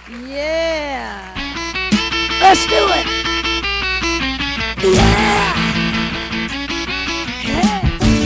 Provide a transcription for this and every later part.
Yeah. Let's do it. Yeah. Hey.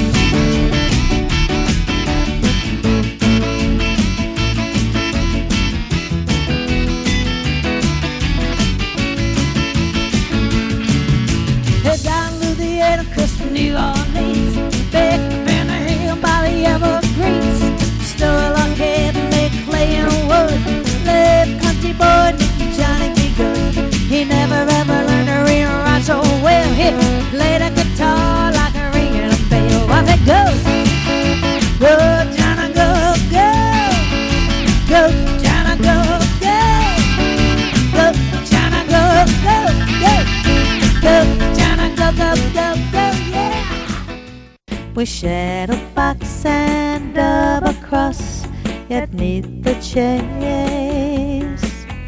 Head down Louisiana, Crystal, New Orleans, back in the hill by the Evergreens, still a kid and they playing wood. Live country boy, Johnny B. Good. He never ever learned to read or write so well. He played a guitar like a ringing a bell. I said, go, go, Johnny, go, go, go, Johnny, go, go, go, Johnny, go, go, go, go, Johnny, go, go, go, go, yeah. We shared a box and double cross yet neath the chase,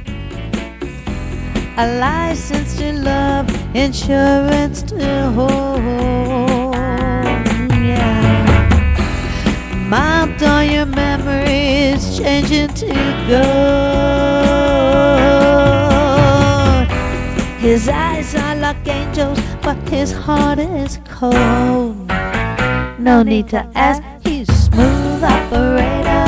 a license to love, insurance to hold. Yeah. Mobbed all your memories, changing to gold. His eyes are like angels, but his heart is cold. No need to ask, he's smooth operator.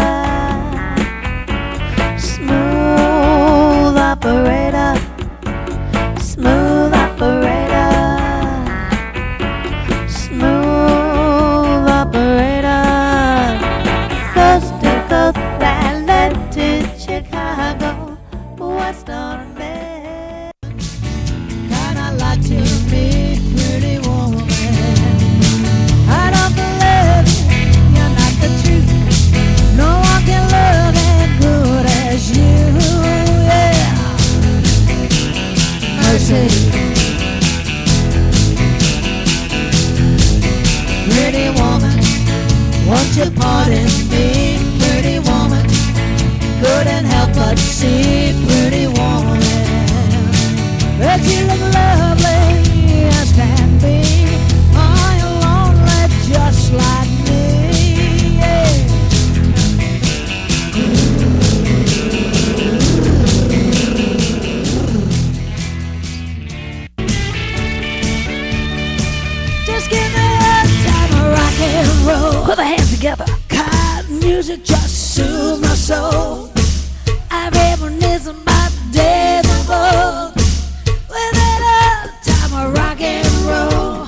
Smooth operator. Smooth operator. Smooth operator. Coast to coast, Valley to Chicago, west on Maine. Kinda like to meet pretty woman. I don't believe you're not the truth. No one can love as good as you. Yeah. Mercy. Pretty woman, won't you pardon me? Pretty woman, couldn't help but see. Pretty woman, but you look lovely as can be. Are you lonely just like me? Yeah. Just give me a time of rock and roll. Put the hands together. God, music just soothes my soul. I reminisce about the days of old. With it a time of rock and roll.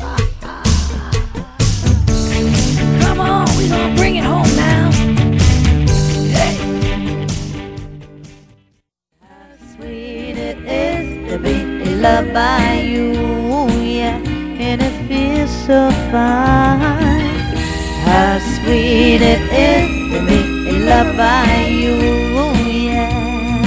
Come on, we gonna bring it home now. Hey. How sweet it is to be loved by you, yeah, and it feels so fine. How sweet it is to be loved by you, yeah.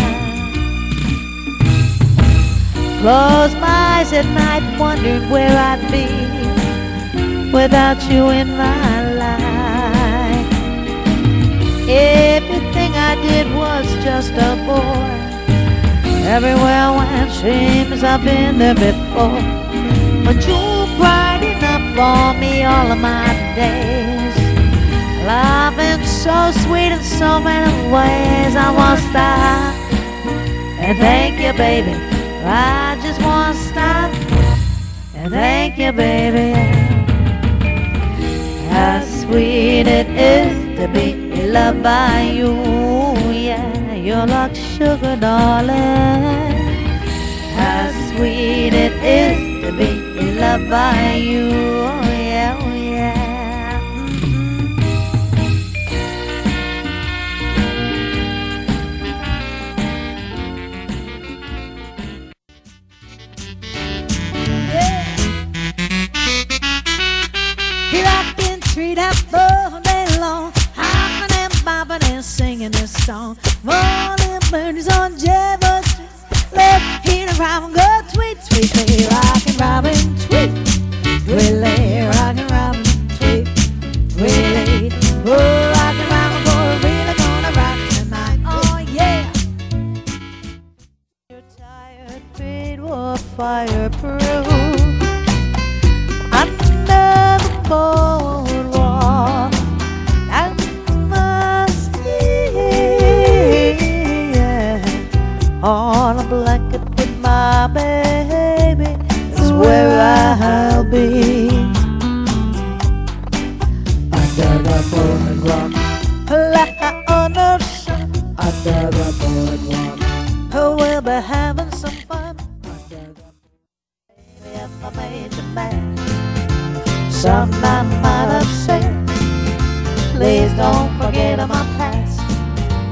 Close my eyes at night, wondering where I'd be without you in my life. Everything I did was just a bore. Everywhere I went, seems I've been there before. But you brighten up for me all of my days. Loving so sweet in so many ways. I won't stop and thank you, baby. I just won't stop and thank you, baby. How sweet it is to be loved by you, yeah. You're like sugar, darling. How sweet it is to be loved by you, oh yeah, oh yeah. He rocked in street out all day long, hopping and bopping and singing this song. Morning birdies on Jefferson Street, let hear the Robin go tweet, tweet, tweet, rockin' Robin, tweet, Willie, rockin' Robin, tweet, Willie, oh, rockin' Robin, boy, really gonna rock tonight, oh yeah. Your tired feet were fireproof under the boardwalk. I must be, yeah.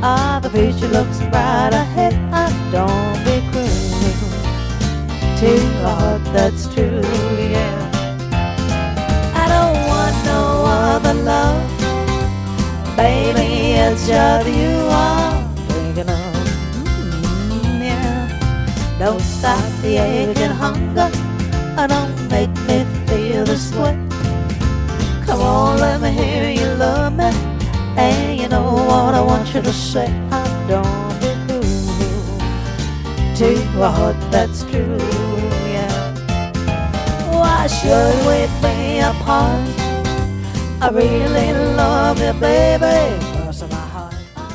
Ah, the future looks bright ahead. Ah, don't be cruel to a heart that's true, yeah. I don't want no other love, baby, it's just you I'm thinking of. Yeah. Don't stop the aging hunger, don't make me feel this way. Come on, let me hear you love me, and you know what I want you to say. I don't be cruel to a heart that's true, yeah. Why should we be apart? I really love you, baby, cross my heart.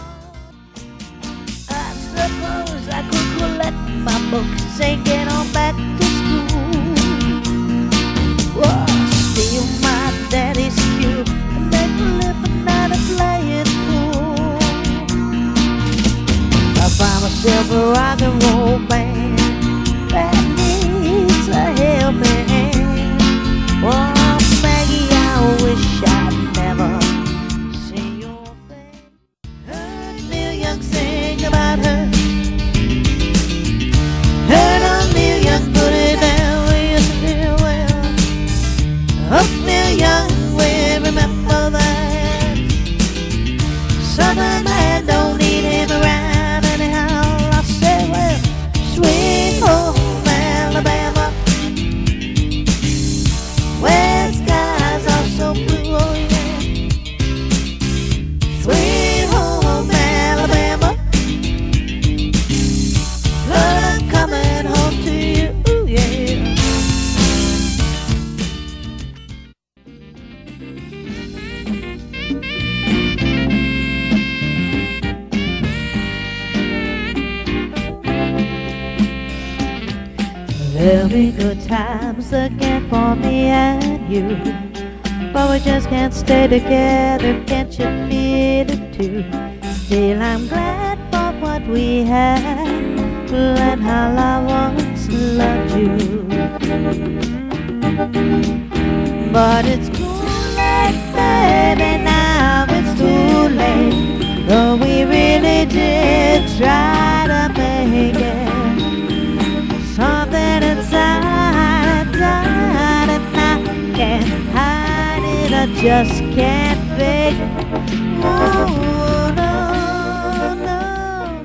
I suppose I could collect my books and get on back to school. Whoa, steal my daddy's cue and make a living out of playing pool. I find myself a rock and roll band that needs a helping hand. Oh, Maggie, I wish I'd never seen your face. Heard Neil Young sing about her. Heard Neil Young put it down. Yes, I did well. Neil Young, we remember that. Southern man don't need him around anyhow. I say, well, sweet home Alabama, where skies are so blue, oh yeah. Sweet home Alabama, Lord, I'm coming home to you, ooh, yeah. There'll be good times again for me and you, but we just can't stay together, can't you feel it too? Still I'm glad for what we had, and how I once loved you. But it's too late, baby, now it's too late. Though we really did try to make it. Something inside died, and I can't hide it, I just can't fake it. No, no, no.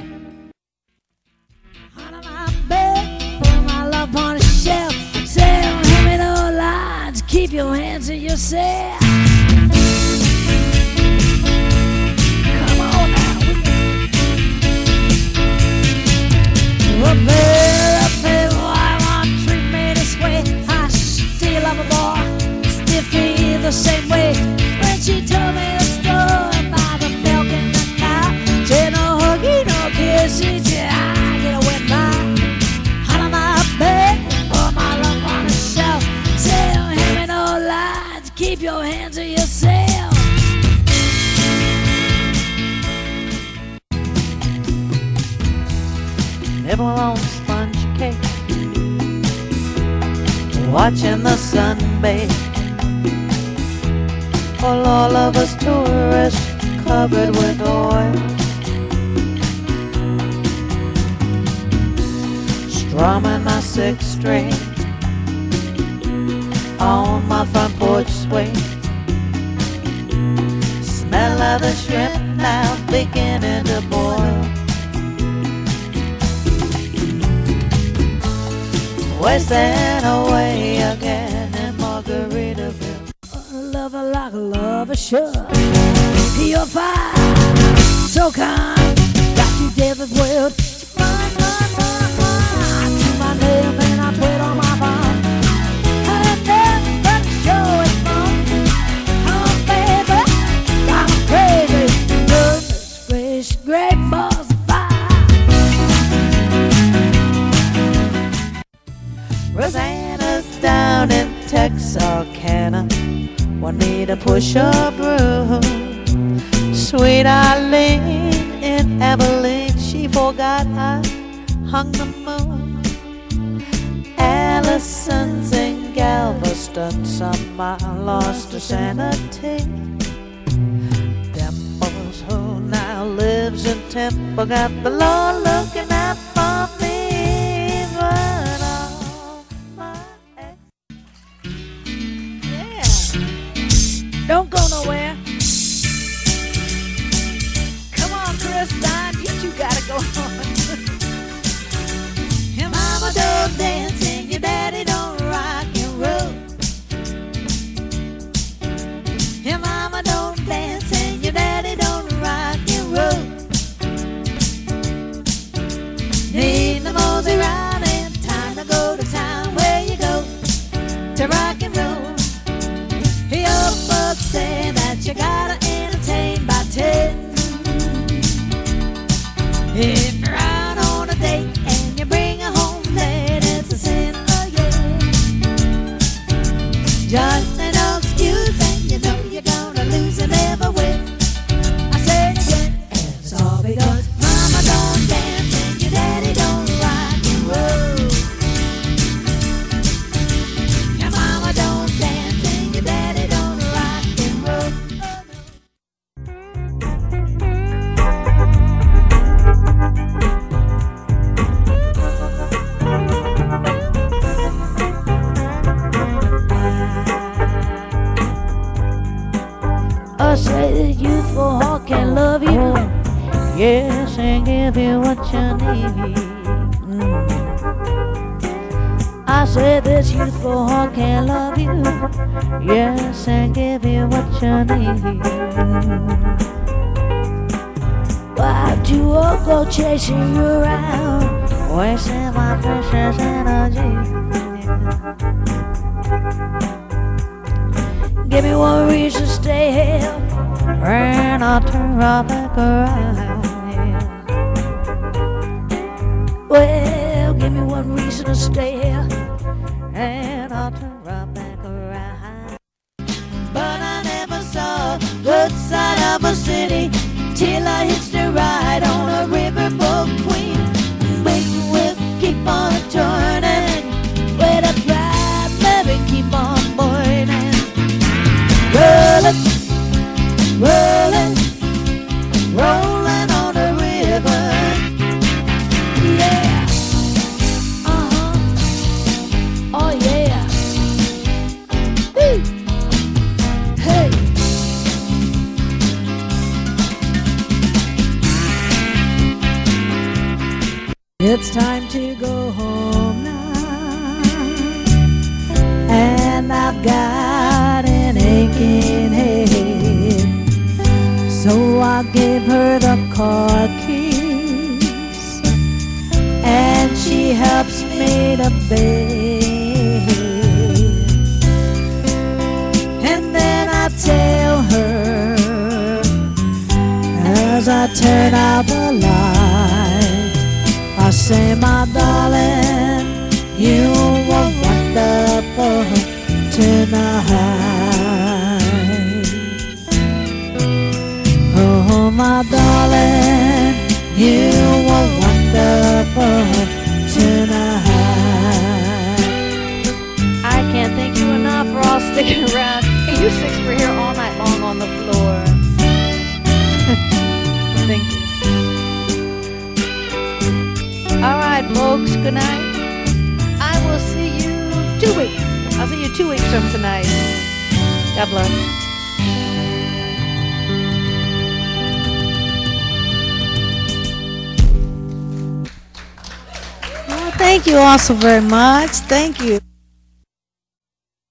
Under my bed, put my love on a shelf. Say, don't hand me no lines, keep your hands to yourself. Come on now. Well, baby, why won't you treat me this way? I still love a boy, still feel the same way. When she told me the story about the milk and the cow, said no huggy, no kisses, yeah, I get away by. Out of my bed, put my love on the shelf. Say, don't hand me no lines, keep your hands to yourself. Nibble on sponge cake, watching the sun bake. While all of us tourists covered with oil, strumming my sixth string on my front porch swing. Smell of the shrimp now beginning to boil. Wasting away again in Margaritaville. A lover like a lover should. You're fine, so kind, got you David Wood. Run, run, run, run. To my name and I put on my bond. I never show it fun. Oh baby, I'm crazy. Goodness gracious, great balls of fire. Rosanna's down in Texarkana, want me to push a broom. Sweet Eileen in Abilene, she forgot I hung the moon. Allison's in Galveston, somehow lost her sanity. Dimples, who now lives temple, got the Lord looking out for me. But all my yeah, don't go nowhere. Come on, Christine, you two gotta go on. Your mama don't dance and your daddy don't rock and roll. Your mama don't dance and your daddy don't rock and roll. Need the mosey round and time to go to town. Where you go to rock and roll? Your folks say that you gotta entertain by 10. If you're out on a date and you bring her home late, it's a sin, oh yeah. Just an excuse and you know you're gonna lose and never win. I said again, it's all because mama don't dance and your daddy don't rock and roll. Your mama don't dance and your daddy don't rock and roll. I say the youthful heart can love you, yes, and give you what you need. I say this youthful heart can love you, yes, and give you what you need. Why'd you all go chasing you around, wasting my precious energy? Give me one reason to stay here, and I'll turn right back around. Well, give me one reason to stay here, and I'll turn right back around. But I never saw a good side of a city till I hitched a ride on a riverboat queen. We will keep on turning, with a drive, baby, keep on boarding. Rolling, rolling, rolling on the river. Yeah. Oh yeah. Woo. Hey. It's time to go home now, and I've got an aching head, so I gave her the car keys, and she helps me to bed. And then I tell her, as I turn out the light, I say, my darling, you were wonderful tonight. Oh, my darling, you were wonderful tonight. I can't thank you enough for all sticking around. Hey, you six were here all night long on the floor. Thank you. All right, folks, good night. I will see you 2 weeks. I'll see you 2 weeks from tonight. God bless. Well, thank you all so very much. Thank you.